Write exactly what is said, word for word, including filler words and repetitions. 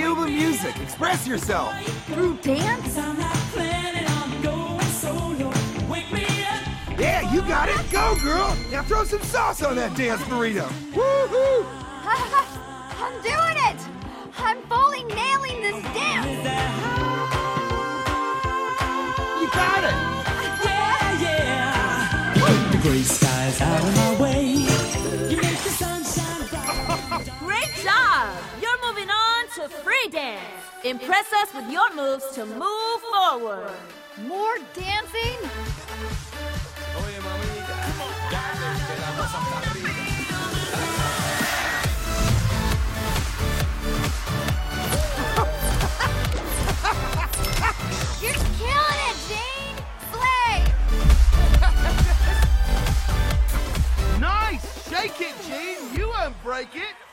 Feel the music. Express yourself. Through dance? Yeah, you got it. Go, girl. Now throw some sauce on that dance burrito. Woohoo! I'm doing it! I'm fully nailing this dance! You got it! Yeah, yeah. Keep the gray skies out of my way. You make the sunshine bright. Great job! You're moving on to free dance. Impress us with your moves to move forward. More dancing? You're killing it, Gene! Slay! Nice! Shake it, Gene. You won't break it.